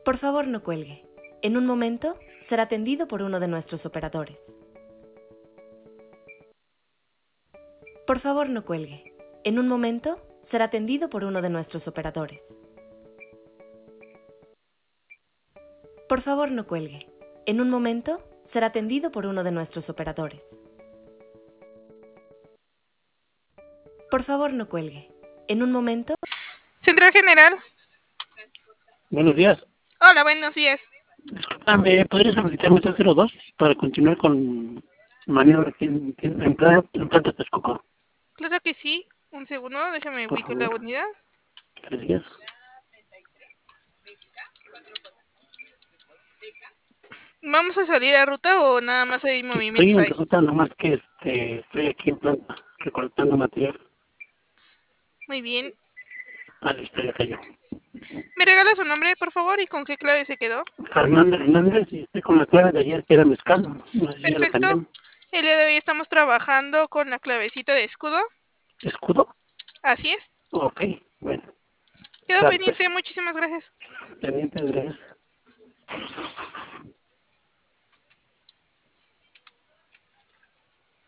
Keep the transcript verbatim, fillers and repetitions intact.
Por favor, no cuelgue. En un momento será atendido por uno de nuestros operadores. Por favor, no cuelgue. En un momento será atendido por uno de nuestros operadores. Por favor, no cuelgue. En un momento será atendido por uno de nuestros operadores. Por favor, no cuelgue. En un momento... Central General. Buenos días. Hola, buenos días. Disculpame, ¿podrías solicitar mi cero dos para continuar con maniobra aquí en, en, en, planta, en planta Texcoco? Claro que sí. Un segundo, déjame Por ubicar la favor. unidad. Gracias. ¿Vamos a salir a ruta o nada más hay Estoy movimientos en ahí? ruta, nomás que este, estoy aquí en planta recolectando material. Muy bien. Ah, listo, ya cayó. ¿Me regala su nombre, por favor, y con qué clave se quedó? Fernando Hernández, y estoy con la clave de ayer que era mezcal. No sé si ya la Perfecto. cambiaron. El día de hoy estamos trabajando con la clavecita de escudo. ¿Escudo? Así es. Ok, bueno. Quedo Claro, pues, pendiente. Muchísimas gracias. pendiente, gracias.